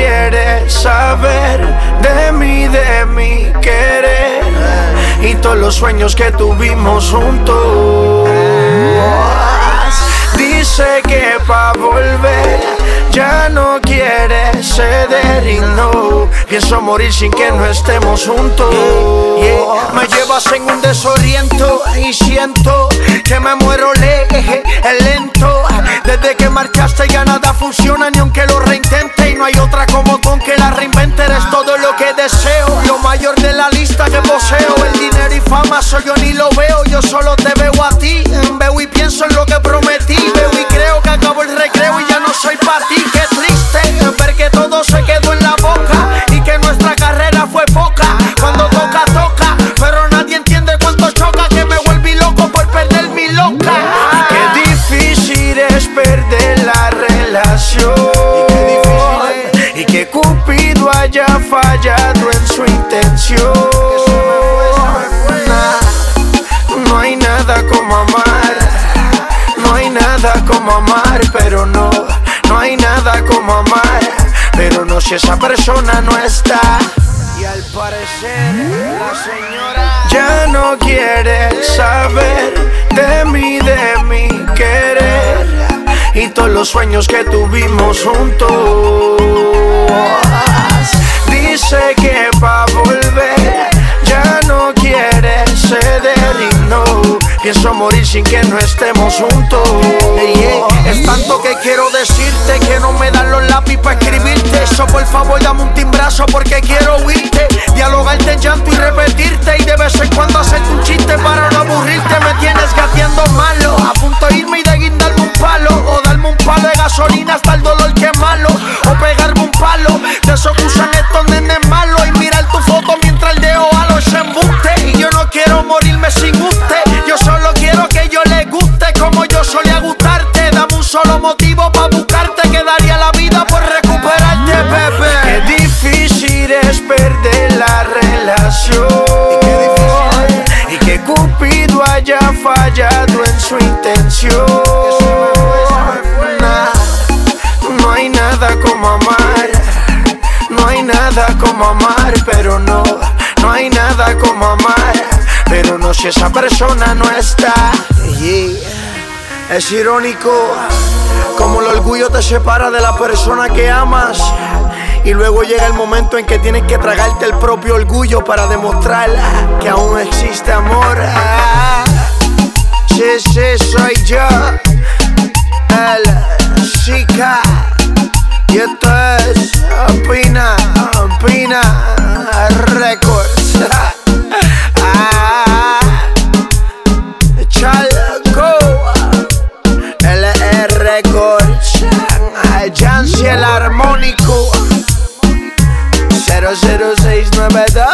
quieres saber de mi querer y todos los sueños que tuvimos juntos. Dice que pa' volver ya no quiere ceder y no pienso morir sin que no estemos juntos. Me llevas en un desoriento y siento que me muero lento. Desde que marchaste ya nada funciona ni aunque lo reintente, y no hay otra como tú que la reinvente. Eres todo lo que deseo, lo mayor de la lista que poseo. El dinero y fama soy yo ni lo veo, yo solo te veo a ti. Veo y pienso en lo que prometí, veo y creo que acabó el recreo y ya no soy para ti. Qué triste ver que todo se quedó en la boca y que nuestra carrera fue poca. Cuando toca, toca, pero nadie entiende cuánto choca, que me volví loco por perder mi loca. Qué difícil es perder la relación, y que Cupido haya fallado en su intención. No hay nada como amar, no hay nada como amar, pero no hay nada como amar, pero no si esa persona no está. Y al parecer la señora ya no quiere saber de mi querer y todos los sueños que tuvimos juntos. Dice que pa' volver ya no quiere ceder y no pienso morir sin que no estemos juntos. Es tanto que quiero decirte que no me dan los lápiz para escribirte. Eso por favor dame un timbrazo porque quiero oírte, dialogarte en llanto y repetirte, y de vez en cuando hacerte un chiste para no aburrirte. Me tienes gateando malo, a punto de irme y de guindarme un palo, o darme un palo de gasolina hasta el dolor quemarlo, o pegarme un palo de esos que usan estos nenes malos y mirar tu foto mientras el dedo a los embuste. Y yo no quiero morirme sin usted, yo solo quiero que yo le guste como yo solía gustarte. Dame un solo motivo pa' buscarte, que daría la vida por recuperarte, bebé. Qué difícil es perder la relación, y que Cupido haya fallado en su intención. No hay nada como amar, no hay nada como amar, pero no hay nada como amar, pero no si esa persona no está. Es irónico como el orgullo te separa de la persona que amas, y luego llega el momento en que tienes que tragarte el propio orgullo para demostrar que aún existe amor. Sí, soy yo, el Chica, y esto es Pina Records. Chalco, LR Records, Jancy el armónico, 00692.